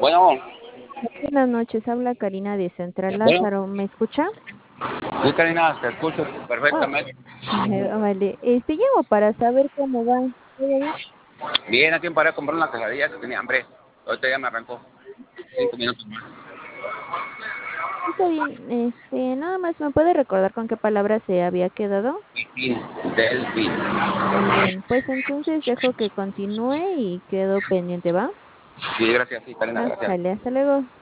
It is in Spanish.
Bueno, Buenas noches, habla Karina de Central bueno, Lázaro, ¿me escucha? sí, Karina, te escucho Oh, perfectamente. vale, llamo para saber cómo va. ¿Todo bien? Bien, aquí paré a comprar una quesadilla que tenía hambre. Ahorita ya me arrancó. 5 minutos más. Está bien, nada más me puede recordar con qué palabra se había quedado. Delfín, delfín. Muy bien, pues entonces dejo que continúe y quedo pendiente, ¿va? Sí, gracias, sí, Karina, Ah, gracias. vale, hasta luego.